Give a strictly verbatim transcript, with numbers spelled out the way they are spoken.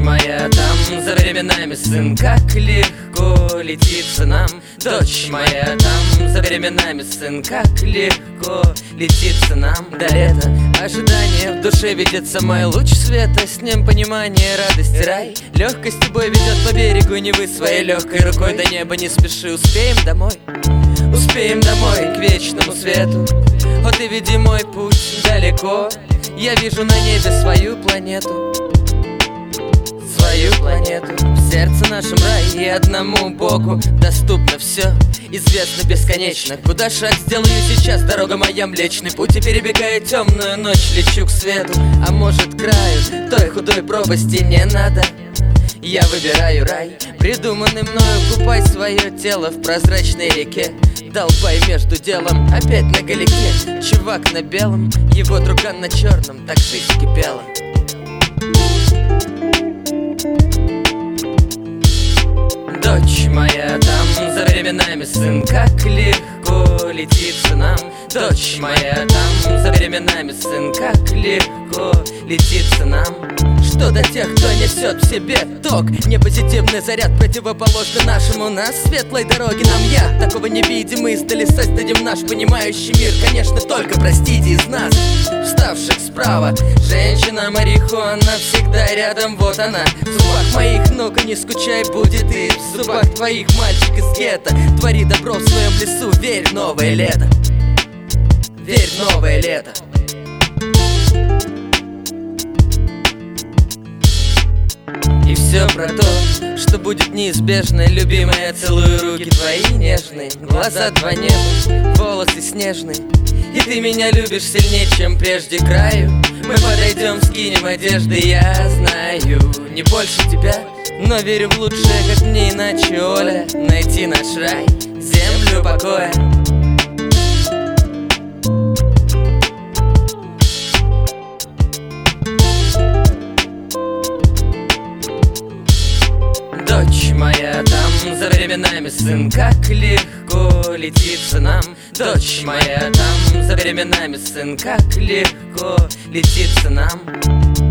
моя, там за временами, сын, как легко летится нам. Дочь моя, там за временами, сын, как легко летится нам до лета. Ожидание в душе видится мой луч света, с ним понимание, радость, рай. Легкость тобой ведет по берегу Невы, своей легкой рукой до неба не спеши. Успеем домой, успеем домой к вечному свету. О, ты веди мой путь далеко, я вижу на небе свою планету. Свою планету, в сердце нашем рай, и одному Богу доступно все, известно бесконечно. Куда шаг сделаю сейчас, дорога моя Млечный Путь, и перебегая темную ночь, лечу к свету. А может, к краю той худой пропасти не надо? Я выбираю рай, придуманный мною. Купай свое тело в прозрачной реке, долбай между делом, опять на галике. Чувак на белом, его друган на черном, так жизнь кипела. Дочь моя, там за временами, сын, как легко летится нам. Дочь моя, там за временами, сын, как легко летится нам. Что до тех, кто несет в себе ток, не позитивный заряд, противоположный нашему. На светлой дороге нам я такого не видим, мы издали создадим наш понимающий мир. Конечно, только простите из нас, вставших справа. Женщина марихуана всегда рядом, вот она. В зубах моих, ну-ка не скучай, будет и в зубах твоих. Мальчик из гетто твори добро в своем лесу. Верь в новое лето, верь в новое лето. И все про то, что будет неизбежно. Любимая, целую руки твои нежные, глаза два неба, волосы снежные. И ты меня любишь сильнее, чем прежде, краю. Мы подойдем, скинем одежды, я знаю, не больше тебя, но верю в лучшее, как мне иначе, Оля. Найти наш рай, землю покоя. Дочь моя, там за временами, сын, как легко летится нам. Дочь моя, там за временами, сын, как легко летится нам.